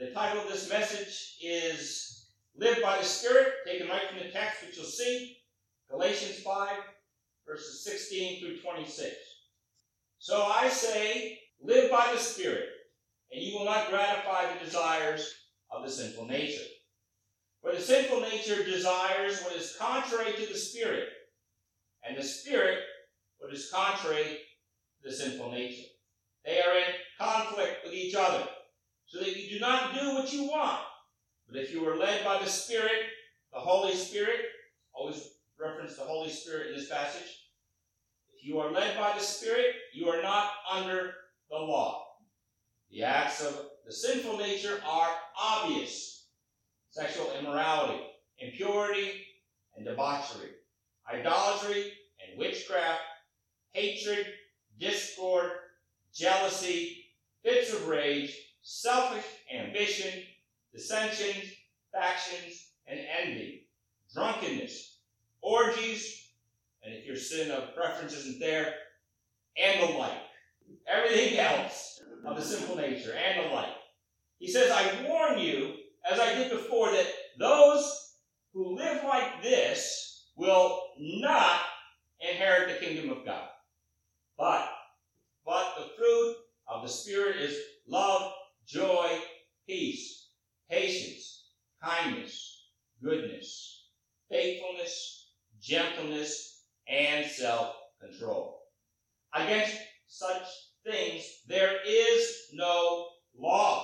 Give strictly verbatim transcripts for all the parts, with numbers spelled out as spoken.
the title of this message is Live by the Spirit, taken right from the text, which you'll see, Galatians five, verses sixteen through twenty-six. So I say, live by the Spirit, and you will not gratify the desires of the sinful nature. For the sinful nature desires what is contrary to the Spirit, and the Spirit what is contrary to the sinful nature. They are in conflict with each other, so that you do not do what you want. But if you are led by the Spirit, the Holy Spirit, always reference the Holy Spirit in this passage, if you are led by the Spirit, you are not under the law. The acts of the sinful nature are obvious: sexual immorality, impurity, and debauchery, idolatry and witchcraft, hatred, discord, jealousy, fits of rage, selfish ambition, dissensions, factions, and envy, drunkenness, orgies, and if your sin of preference isn't there, and the like. Everything else of the sinful nature and the like. He says, I warn you, as I did before, that those who live like this will not inherit the kingdom of God. But, but the fruit of the Spirit is love, joy, peace, patience, kindness, goodness, faithfulness, gentleness, and self-control. Against such things there is no law.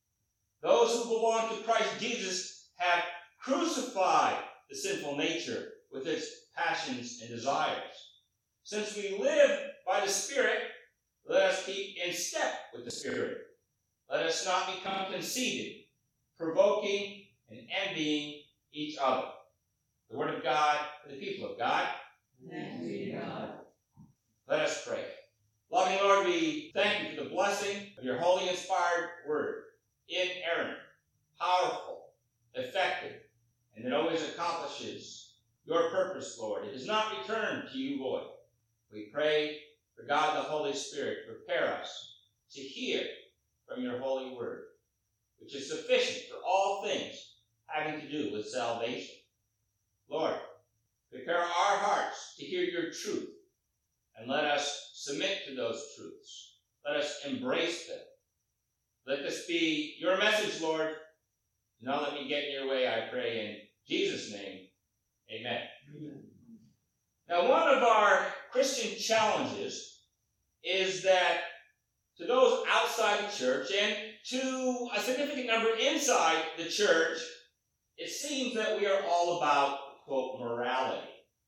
Those who belong to Christ Jesus have crucified the sinful nature with its passions and desires. Since we live by the Spirit, let us keep in step with the Spirit. Let us not become conceited, provoking and envying each other. The word of God for the people of God. Thanks be to God. Let us pray. Loving Lord, we thank you for the blessing of your holy inspired word, inerrant, powerful, effective, and it always accomplishes your purpose, Lord. It does not return to you void. We pray for God the Holy Spirit to prepare us to hear from your holy word, which is sufficient for all things having to do with salvation. Lord, prepare our hearts to hear your truth, and let us submit to those truths. Let us embrace them. Let this be your message, Lord. Do not let me get in your way, I pray in Jesus' name. Amen. Amen. Now, one of our Christian challenges is that to those outside the church and to a significant number inside the church, it seems that we are all about, quote, morality.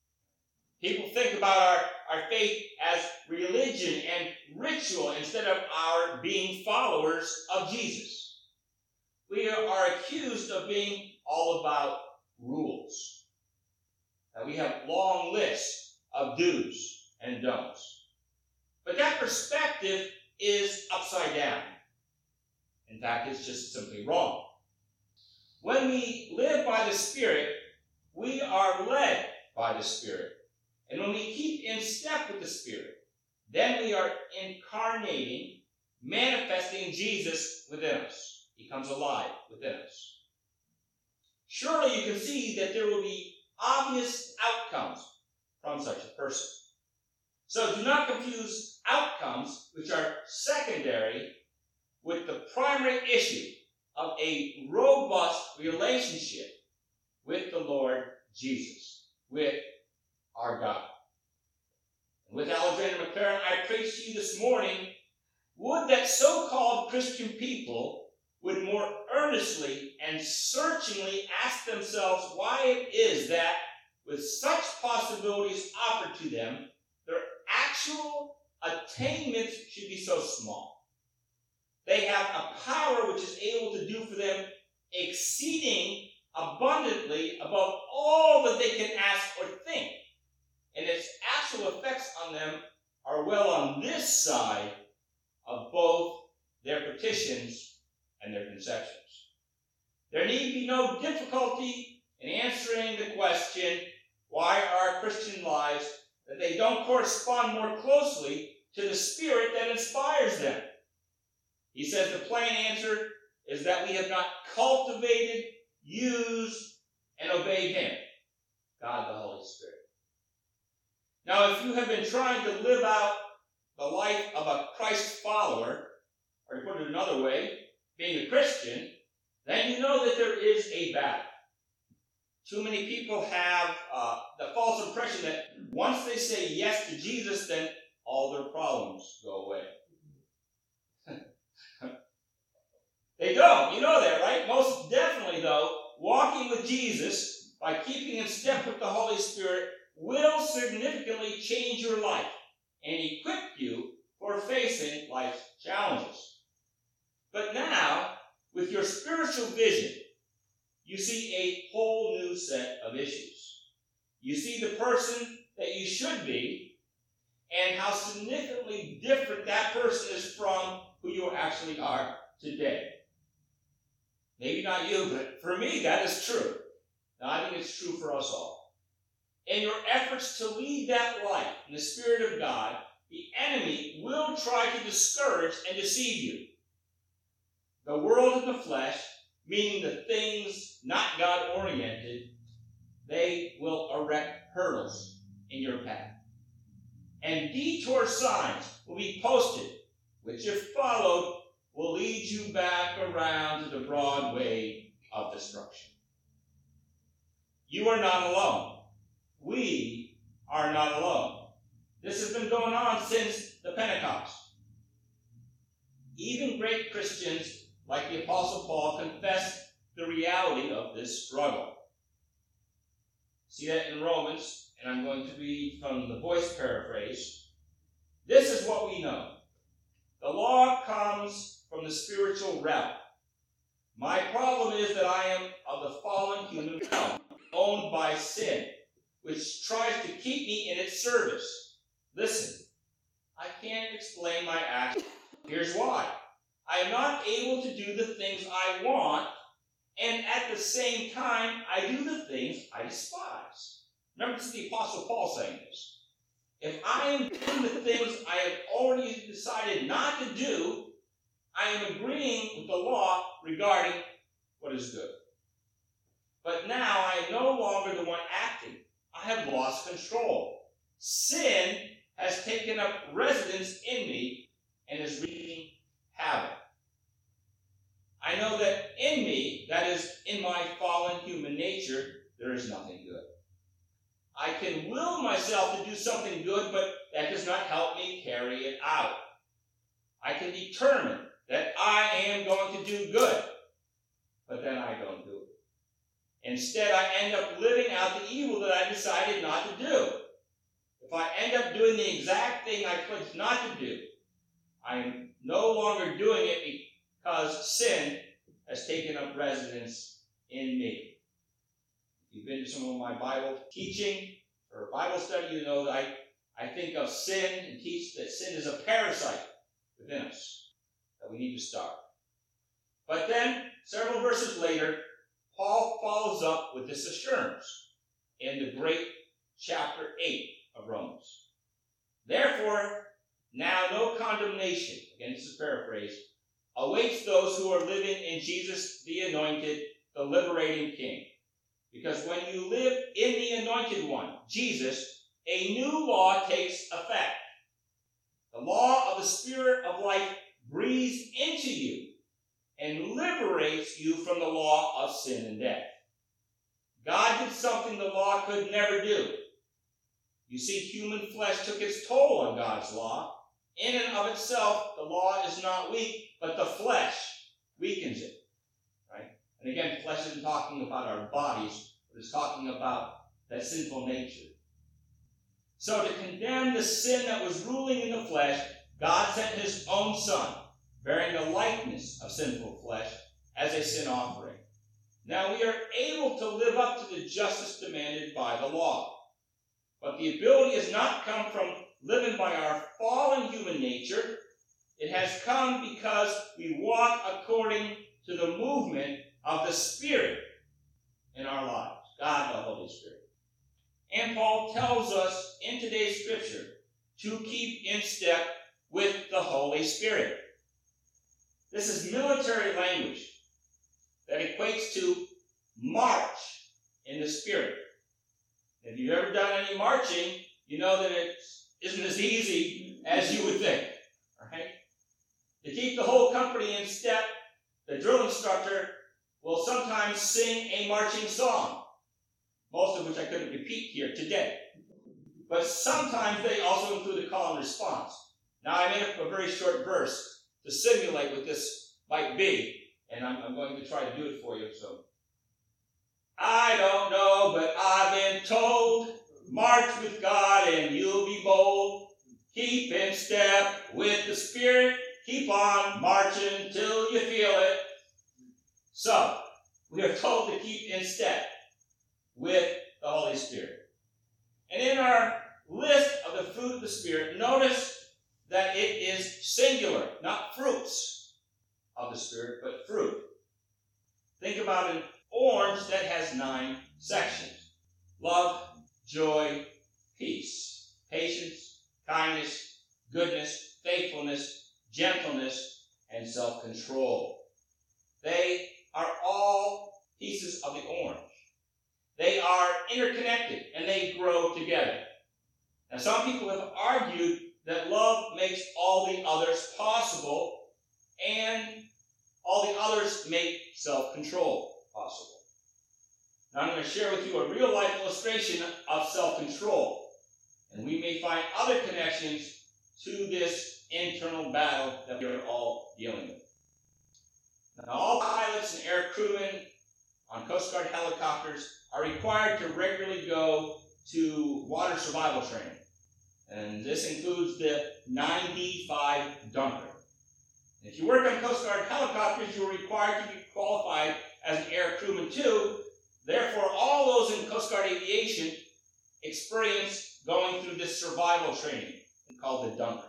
People think about our, our faith as religion and ritual instead of our being followers of Jesus. We are accused of being all about rules. Now, we have long lists of do's and don'ts. But that perspective is upside down. In fact, it's just simply wrong. When we live by the Spirit, we are led by the Spirit. And when we keep in step with the Spirit, then we are incarnating, manifesting Jesus within us. He comes alive within us. Surely you can see that there will be obvious outcomes from such a person. So do not confuse outcomes, which are secondary, with the primary issue of a robust relationship with the Lord Jesus, with our God. And with Alexander McLaren, I preach to you this morning, would that so-called Christian people would more earnestly and searchingly ask themselves why it is that, with such possibilities offered to them, their actual attainments should be so small. They have a power which is able to do for them exceeding abundantly above all that they can ask or think. And its actual effects on them are well on this side of both their petitions and their conceptions. There need be no difficulty in answering the question, why are Christian lives that they don't correspond more closely to the Spirit that inspires them? He says the plain answer is that we have not cultivated, used, and obeyed him, God the Holy Spirit. Now, if you have been trying to live out the life of a Christ follower, or to put it another way, being a Christian, then you know that there is a battle. Too many people have uh, the false impression that once they say yes to Jesus, then all their problems go away. They don't. You know that, right? Most definitely, though, walking with Jesus by keeping in step with the Holy Spirit will significantly change your life and equip you for facing life's challenges. But now, with your spiritual vision, you see a whole new set of issues. You see the person that you should be and how significantly different that person is from who you actually are today. Maybe not you, but for me, that is true. Now, I think it's true for us all. In your efforts to lead that life in the Spirit of God, the enemy will try to discourage and deceive you. The world of the flesh, meaning the things not God-oriented, they will erect hurdles in your path. And detour signs will be posted, which if followed, will lead you back around to the broad way of destruction. You are not alone. We are not alone. This has been going on since the Pentecost. Even great Christians like the Apostle Paul confess the reality of this struggle. See that in Romans, and I'm going to read from the Voice paraphrase. This is what we know. The law comes from the spiritual realm. My problem is that I am of the fallen human realm, owned by sin, which tries to keep me in its service. Listen, I can't explain my actions. Here's why. I am not able to do the things I want, and at the same time, I do the things I despise. Remember, this is the Apostle Paul saying this. If I am doing the things I have already decided not to do, I am agreeing with the law regarding what is good. But now I am no longer the one acting. I have lost control. Sin has taken up residence in me and is wreaking havoc. I know that in me, that is, in my fallen human nature, there is nothing good. I can will myself to do something good, but that does not help me carry it out. I can determine that I am going to do good, but then I don't do it. Instead, I end up living out the evil that I decided not to do. If I end up doing the exact thing I pledged not to do, I am no longer doing it because sin has taken up residence in me. If you've been to some of my Bible teaching or Bible study, you know that I, I think of sin and teach that sin is a parasite within us that we need to stop. But then, several verses later, Paul follows up with this assurance in the great chapter eight of Romans. Therefore, now no condemnation, again this is paraphrase, awaits those who are living in Jesus the Anointed, the liberating King. Because when you live in the Anointed One, Jesus, a new law takes effect. The law of the Spirit of life breathes into you and liberates you from the law of sin and death. God did something the law could never do. You see, human flesh took its toll on God's law. In and of itself, the law is not weak, but the flesh weakens it. Right? And again, flesh isn't talking about our bodies, but it's talking about that sinful nature. So to condemn the sin that was ruling in the flesh, God sent his own Son, bearing the likeness of sinful flesh, as a sin offering. Now we are able to live up to the justice demanded by the law. But the ability has not come from living by our fallen human nature. It has come because we walk according to the movement of the Spirit in our lives, God the Holy Spirit. And Paul tells us in today's scripture to keep in step with the Holy Spirit. This is military language. equates to march in the Spirit. If you've ever done any marching, you know that it isn't as easy as you would think. Right? To keep the whole company in step, the drill instructor will sometimes sing a marching song, most of which I couldn't repeat here today. But sometimes they also include a call and response. Now, I made up a very short verse to simulate what this might be, and I'm, I'm going to try to do it for you. So, I don't know, but I've been told, march with God and you'll be bold. Keep in step with the Spirit. Keep on marching till you feel it. So, we are told to keep in step with the Holy Spirit. And in our list of the fruit of the Spirit, notice that it is singular, not fruits of the Spirit, but fruit. Think about an orange that has nine sections. Love, joy, peace, patience, kindness, goodness, faithfulness, gentleness, and self-control. They are all pieces of the orange. They are interconnected, and they grow together. Now, some people have argued that love makes all the others possible, and all the others make self-control possible. Now, I'm going to share with you a real-life illustration of self-control, and we may find other connections to this internal battle that we are all dealing with. Now, all pilots and air crewmen on Coast Guard helicopters are required to regularly go to water survival training. And this includes the nine D five Dunker. If you work on Coast Guard helicopters, you're required to be qualified as an air crewman too. Therefore, all those in Coast Guard aviation experience going through this survival training called the Dunker.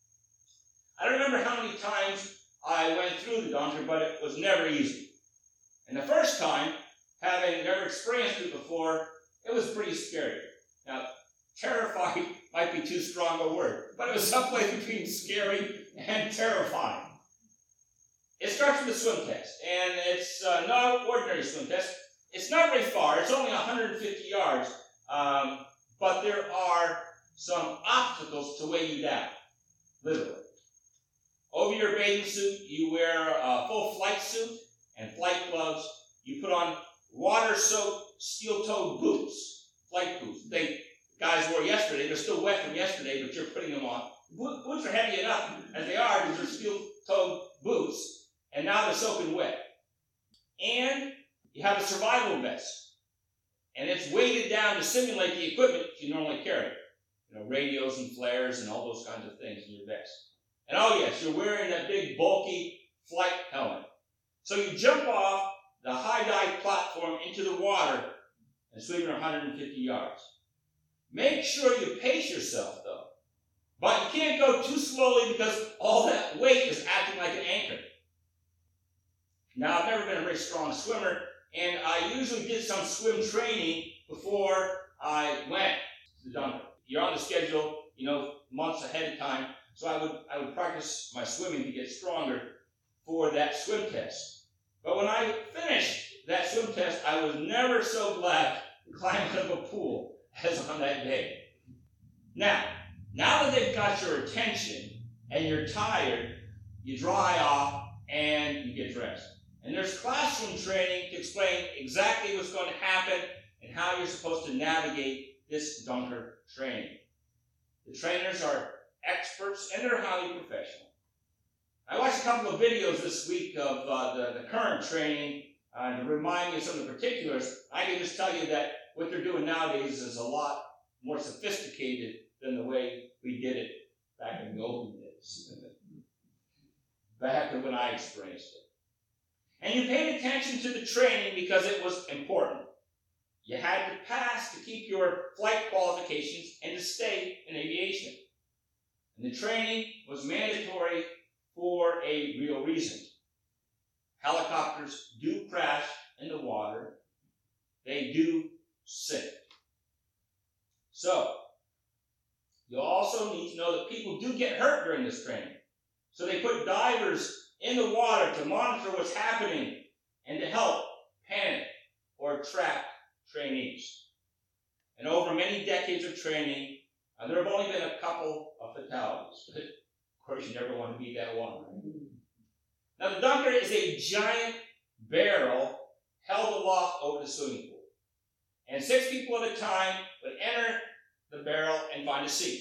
I don't remember how many times I went through the Dunker, but it was never easy. And the first time, having never experienced it before, it was pretty scary. Now, terrified might be too strong a word, but it was someplace between scary and terrifying. It starts with a swim test, and it's uh, not an ordinary swim test. It's not very far. It's only one hundred fifty yards, um, but there are some obstacles to weigh you down, literally. Over your bathing suit, you wear a full flight suit and flight gloves. You put on water-soaked, steel-toed boots, flight boots. They guys wore yesterday. They're still wet from yesterday, but you're putting them on. Boots are heavy enough as they are because they're steel-toed boots, and now they're soaking wet. And you have a survival vest, and it's weighted down to simulate the equipment you normally carry. You know, radios and flares and all those kinds of things in your vest. And oh yes, you're wearing that big, bulky flight helmet. So you jump off the high dive platform into the water and swim your one hundred fifty yards. Make sure you pace yourself, though. But you can't go too slowly because all that weight is acting like an anchor. Now, I've never been a very strong swimmer, and I usually did some swim training before I went to the Dunker. You're on the schedule, you know, months ahead of time, so I would I would practice my swimming to get stronger for that swim test. But when I finished that swim test, I was never so glad to climb out of a pool as on that day. Now, now that they've got your attention and you're tired, you dry off and you get dressed. And there's classroom training to explain exactly what's going to happen and how you're supposed to navigate this Dunker training. The trainers are experts and they're highly professional. I watched a couple of videos this week of uh, the, the current training uh, to remind me of some of the particulars. I can just tell you that what they're doing nowadays is a lot more sophisticated than the way we did it back in the olden days. Back when I experienced it. And you paid attention to the training because it was important. You had to pass to keep your flight qualifications and to stay in aviation. And the training was mandatory for a real reason. Helicopters do crash in the water. They do sink. So, you also need to know that people do get hurt during this training. So they put divers in the water to monitor what's happening and to help trapped trainees. And over many decades of training, uh, there have only been a couple of fatalities. But of course, you never want to be that one, right? Now, the dunker is a giant barrel held aloft over the swimming pool. And six people at a time would enter the barrel and find a seat.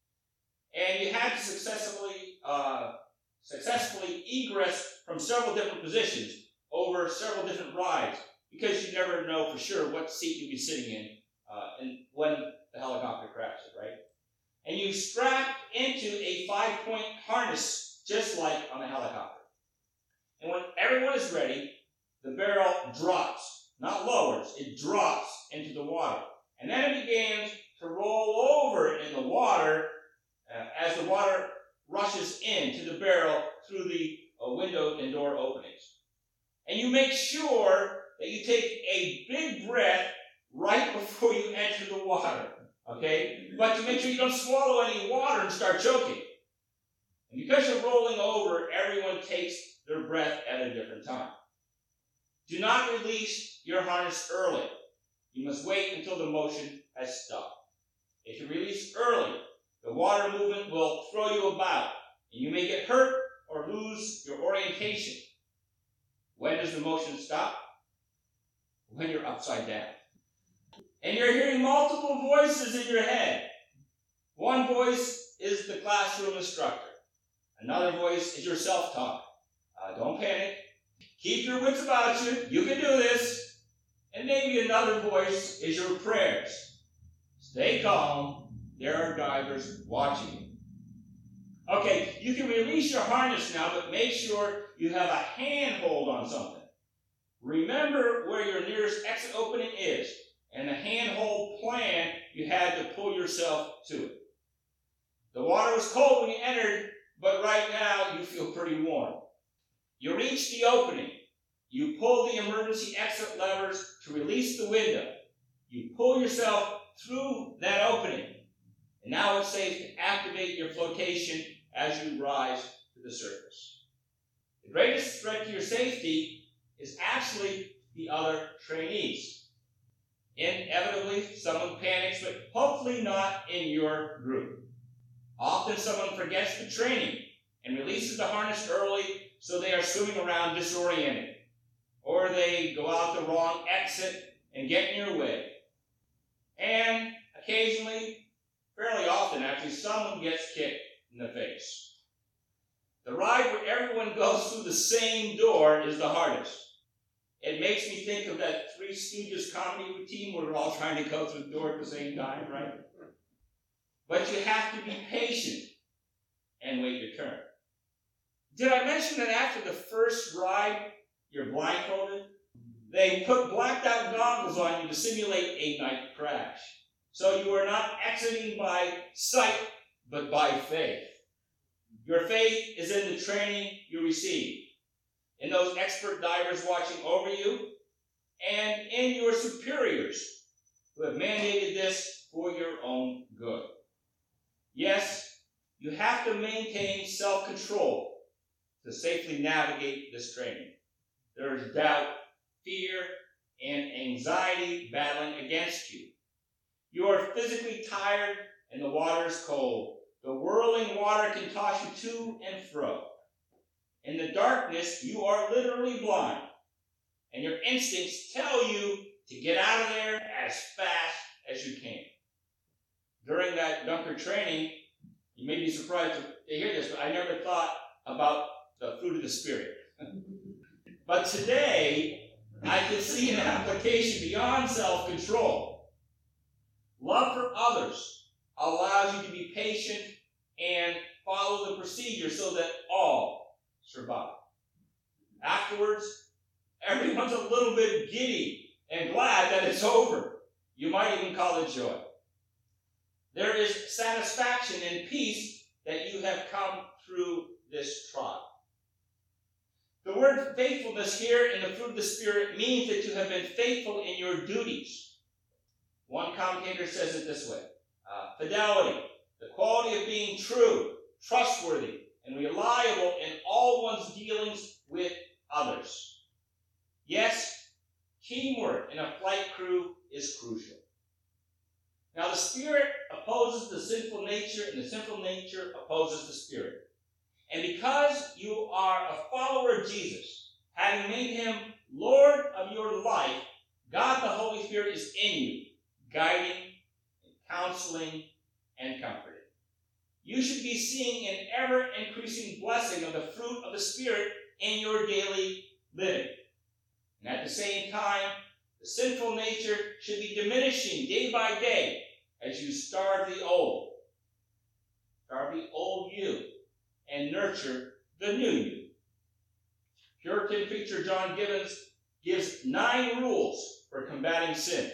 And you had to successfully, uh, successfully egress from several different positions over several different rides, because you never know for sure what seat you'll be sitting in uh, and when the helicopter crashes, right? And you strapped into a five-point harness, just like on a helicopter. And when everyone is ready, the barrel drops, not lowers, it drops into the water. And then it begins to roll over in the water uh, as the water rushes into the barrel through the uh, window and door openings. And you make sure that you take a big breath right before you enter the water, okay? But to make sure you don't swallow any water and start choking. And because you're rolling over, everyone takes their breath at a different time. Do not release your harness early. You must wait until the motion has stopped. If you release early, the water movement will throw you about, and you may get hurt or lose your orientation. When does the motion stop? When you're upside down. And you're hearing multiple voices in your head. One voice is the classroom instructor. Another voice is your self-talk. Uh, don't panic. Keep your wits about you. You can do this. And maybe another voice is your prayers. Stay calm. There are divers watching you. Okay, you can release your harness now, but make sure you have a handhold on something. Remember where your nearest exit opening is, and the handhold plan you had to pull yourself to it. The water was cold when you entered, but right now you feel pretty warm. You reach the opening. You pull the emergency exit levers to release the window. You pull yourself through that opening. And now it's safe to activate your flotation as you rise to the surface. The greatest threat to your safety is actually the other trainees. Inevitably, someone panics, but hopefully not in your group. Often someone forgets the training and releases the harness early, so they are swimming around disoriented. Or they go out the wrong exit and get in your way. And occasionally, fairly often actually, someone gets kicked in the face. The ride where everyone goes through the same door is the hardest. It makes me think of that Three Stooges comedy routine where we're all trying to go through the door at the same time, right? But you have to be patient and wait your turn. Did I mention that after the first ride, you're blindfolded? They put blacked out goggles on you to simulate a night crash. So you are not exiting by sight, but by faith. Your faith is in the training you receive, in those expert divers watching over you, and in your superiors who have mandated this for your own good. Yes, you have to maintain self-control to safely navigate this training. There is doubt, fear, and anxiety battling against you. You are physically tired and the water is cold. The whirling water can toss you to and fro. In the darkness, you are literally blind, and your instincts tell you to get out of there as fast as you can. During that dunker training, you may be surprised to hear this, but I never thought about the fruit of the Spirit. But today, I can see an application beyond self-control. Love for others allows you to be patient and follow the procedure so that all survive. Afterwards, everyone's a little bit giddy and glad that it's over. You might even call it joy. There is satisfaction and peace that you have come through this trial. The word faithfulness here in the fruit of the Spirit means that you have been faithful in your duties. One commentator says it this way: uh, fidelity, the quality of being true, trustworthy, and reliable in all one's dealings with others. Yes, Teamwork in a flight crew is crucial. Now, the Spirit opposes the sinful nature, and the sinful nature opposes the Spirit. And because you are a follower of Jesus, having made him Lord of your life, God the Holy Spirit is in you, guiding, and counseling, and comforting. You should be seeing an ever-increasing blessing of the fruit of the Spirit in your daily living. And at the same time, the sinful nature should be diminishing day by day as you starve the old. Starve the old you and nurture the new you. Puritan preacher John Gibbons gives nine rules for combating sin.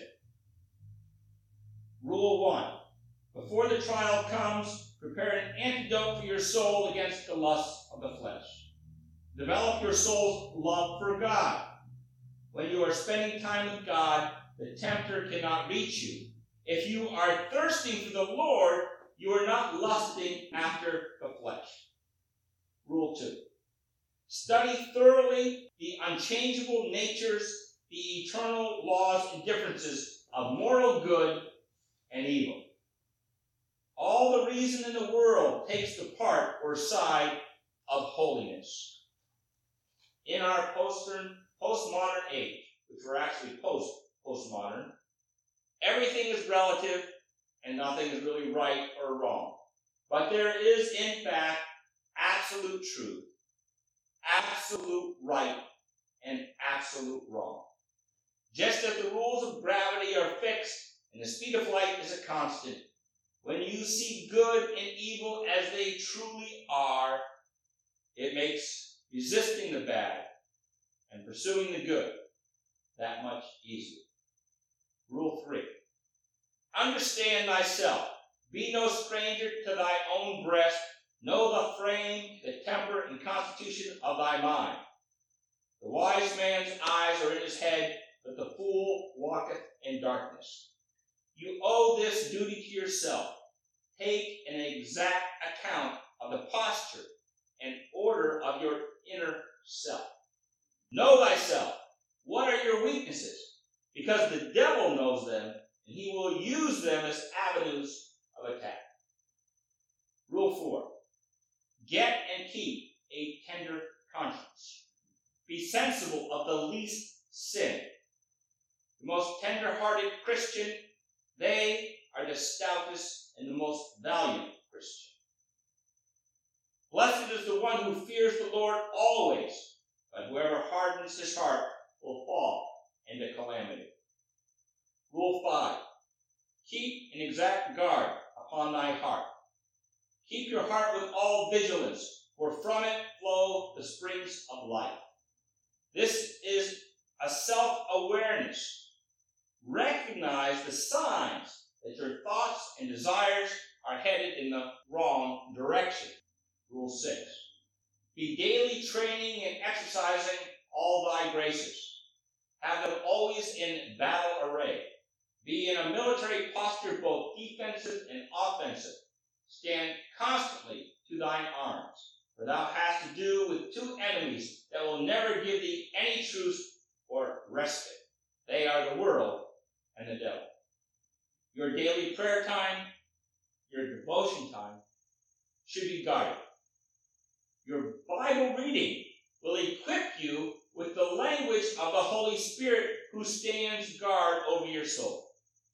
Rule one. Before the trial comes, prepare an antidote for your soul against the lusts of the flesh. Develop your soul's love for God. When you are spending time with God, the tempter cannot reach you. If you are thirsting for the Lord, you are not lusting after the flesh. Rule two. Study thoroughly the unchangeable natures, the eternal laws and differences of moral good and evil. All the reason in the world takes the part or side of holiness. In our postmodern, postmodern age, which we're actually post-postmodern, everything is relative and nothing is really right or wrong. But there is, in fact, absolute truth, absolute right, and absolute wrong. Just as the rules of gravity are fixed and the speed of light is a constant, when you see good and evil as they truly are, it makes resisting the bad and pursuing the good that much easier. Rule three. Understand thyself. Be no stranger to thy own breast. Know the frame, the temper, and constitution of thy mind. The wise man's eyes are in his head, but the fool walketh in darkness. You owe this duty to yourself. Take an exact account of the posture and order of your inner self. Know thyself. What are your weaknesses? Because the devil knows them, and he will use them as avenues of attack. Rule four. Get and keep a tender conscience. Be sensible of the least sin. The most tender-hearted Christian, they are the stoutest and the most valiant Christian. Blessed is the one who fears the Lord always, but whoever hardens his heart will fall into calamity. Rule five. Keep an exact guard upon thy heart. Keep your heart with all vigilance, for from it flow the springs of life. This is a self-awareness. Recognize the signs that your thoughts and desires are headed in the wrong direction. Rule six. Be daily training and exercising all thy graces. Have them always in battle array. Be in a military posture, both defensive and offensive. Stand constantly to thine arms, for thou hast to do with two enemies that will never give thee any truce or respite. They are the world and the devil. Your daily prayer time, your devotion time, should be guarded. Your Bible reading will equip you with the language of the Holy Spirit who stands guard over your soul.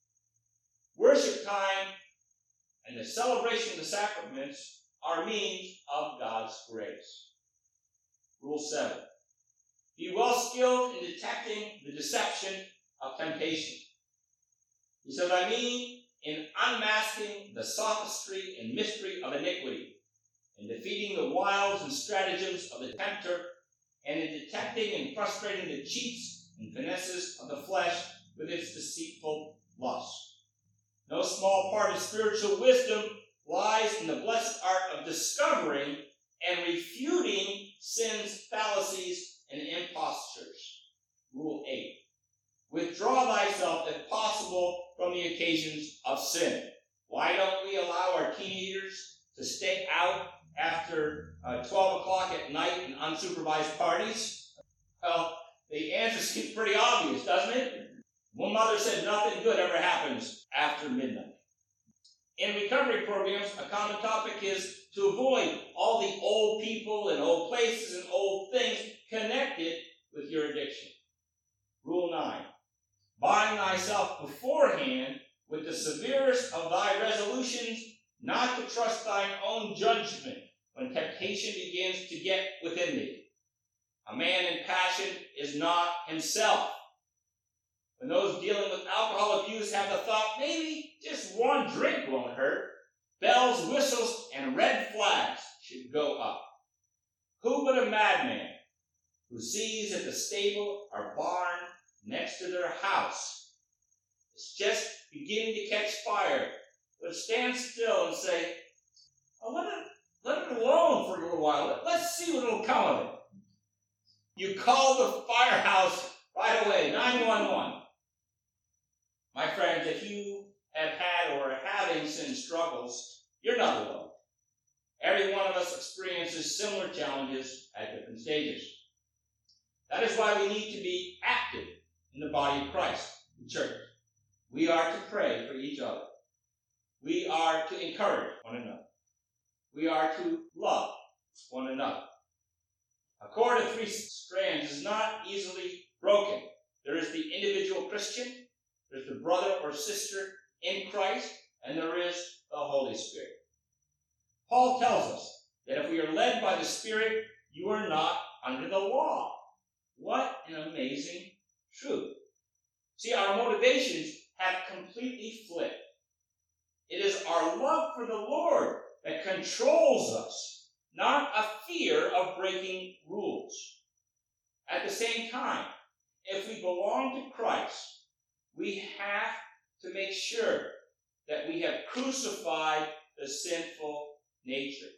Worship time and the celebration of the sacraments are means of God's grace. Rule seven. Be well skilled in detecting the deception of temptation. He says, I mean, in unmasking the sophistry and mystery of iniquity, in defeating the wiles and stratagems of the tempter, and in detecting and frustrating the cheats and finesses of the flesh with its deceitful lusts. No small part of spiritual wisdom lies in the blessed art of discovering and refuting sin's fallacies and impostures. Rule eight. Withdraw thyself, if possible, from the occasions of sin. Why don't we allow our teenagers to stay out after uh, twelve o'clock at night in unsupervised parties? Well, the answer seems pretty obvious, doesn't it? One mother said nothing good ever happens after midnight. In recovery programs, a common topic is to avoid all the old people and old places and old things connected with your addiction. Rule nine. Bind thyself beforehand with the severest of thy resolutions not to trust thine own judgment when temptation begins to get within thee. A man in passion is not himself. When those dealing with alcohol abuse have the thought, maybe just one drink won't hurt, bells, whistles, and red flags should go up. Who but a madman who sees that the stable or barn next to their house is just beginning to catch fire would stand still and say, oh, let it, let it alone for a little while. Let's see what will come of it. You call the firehouse right away, nine one one. My friends, if you have had or are having sin struggles, you're not alone. Every one of us experiences similar challenges at different stages. That is why we need to be active in the body of Christ, the church. We are to pray for each other. We are to encourage one another. We are to love one another. A cord of three strands is not easily broken. There is the individual Christian, there's the brother or sister in Christ, and there is the Holy Spirit. Paul tells us that if we are led by the Spirit, you are not under the law. What an amazing truth. See, our motivations have completely flipped. It is our love for the Lord that controls us, not a fear of breaking rules. At the same time, if we belong to Christ, we have to make sure that we have crucified the sinful nature.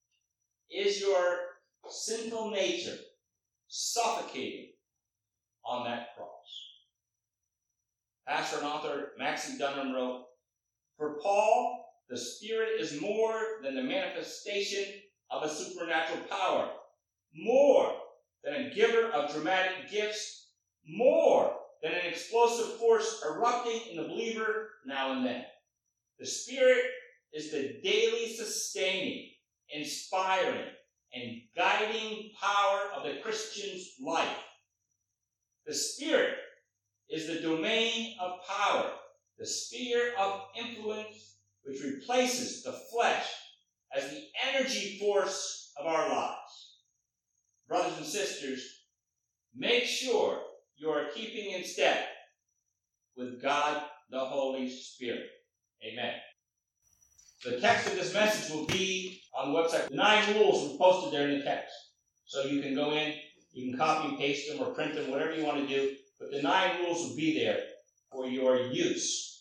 Is your sinful nature suffocating on that cross? Pastor and author Maxie Dunham wrote, for Paul, the Spirit is more than the manifestation of a supernatural power, more than a giver of dramatic gifts, more than an explosive force erupting in the believer now and then. The Spirit is the daily sustaining, inspiring, and guiding power of the Christian's life. The Spirit is the domain of power, the sphere of influence which replaces the flesh as the energy force of our lives. Brothers and sisters, make sure you are keeping in step with God the Holy Spirit. Amen. The text of this message will be on the website. The nine rules were posted there in the text. So you can go in, you can copy and paste them or print them, whatever you want to do. But the nine rules will be there for your use.